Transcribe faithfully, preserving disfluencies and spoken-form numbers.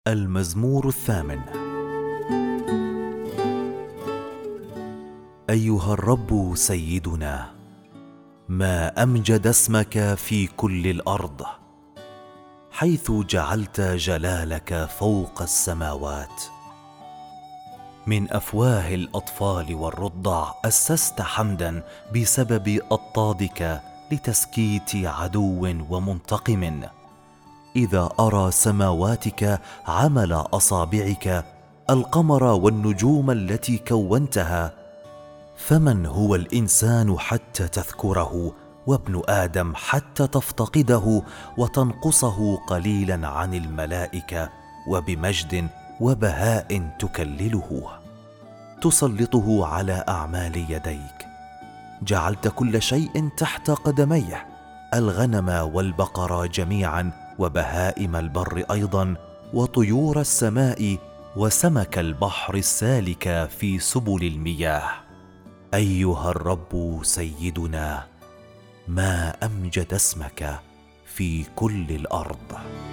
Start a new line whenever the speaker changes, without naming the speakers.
المزمور الثامن. أيها الرب سيدنا، ما أمجد اسمك في كل الأرض، حيث جعلت جلالك فوق السماوات. من أفواه الأطفال والرضع أسست حمدا بسبب أضطادك لتسكيت عدو ومنتقم. إذا أرى سماواتك عمل أصابعك، القمر والنجوم التي كونتها، فمن هو الإنسان حتى تذكره، وابن آدم حتى تفتقده وتنقصه قليلا عن الملائكة، وبمجد وبهاء تكلله. تسلطه على أعمال يديك. جعلت كل شيء تحت قدميه، الغنم والبقر جميعا، وبهائم البر أيضا، وطيور السماء، وسمك البحر السالك في سبل المياه. أيها الرب سيدنا، ما أمجد اسمك في كل الأرض.